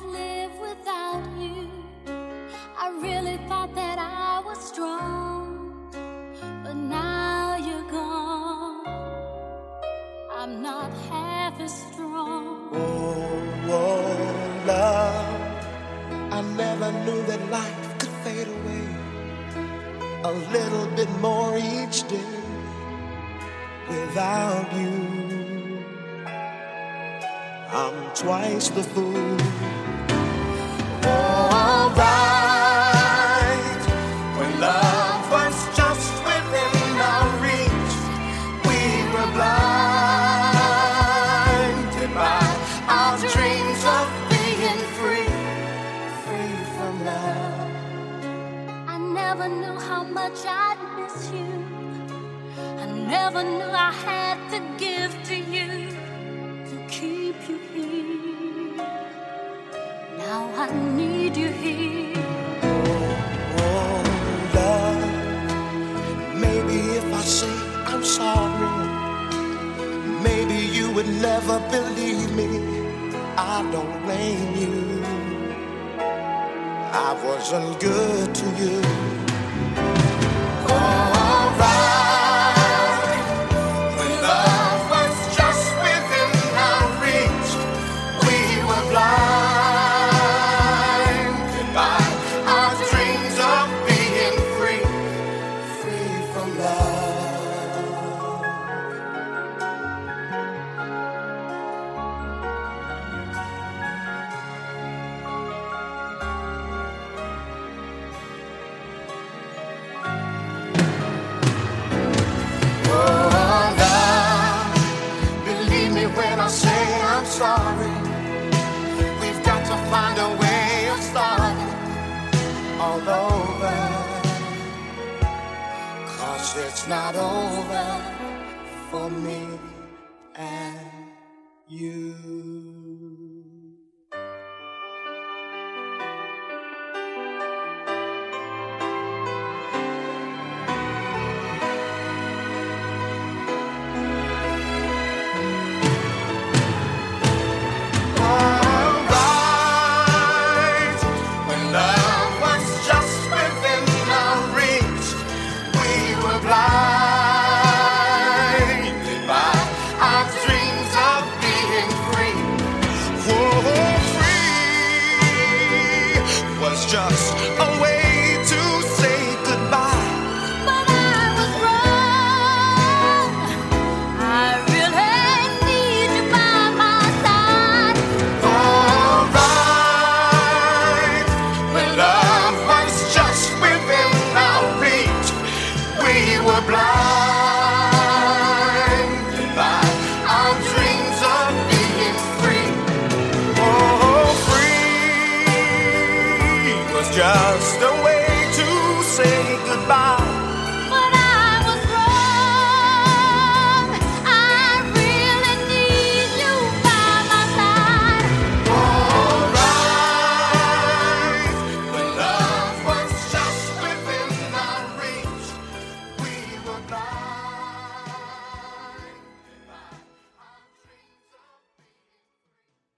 live without you. I really thought that I was strong, but now you're gone. I'm not half as strong. Oh, love, I never knew that life could fade away a little bit more each day without you. I'm twice the fool. All right, when love was just within our reach, we were blinded by our dreams of being free, free from love. I never knew how much I'd miss you. I never knew I had to give to you to keep you here. Now I need you here. Oh, love, maybe if I say I'm sorry, maybe you would never believe me. I don't blame you. I wasn't good to you. All right, when love was just within our reach, we were blinded by our dreams of being free, free from love. When I say I'm sorry, we've got to find a way of starting all over, 'cause it's not over for me and you. Just a way to say goodbye. But I was wrong. I really need you by my side. All right, when love was just within our reach, we were blinded by our dreams of being free. Oh, free was just a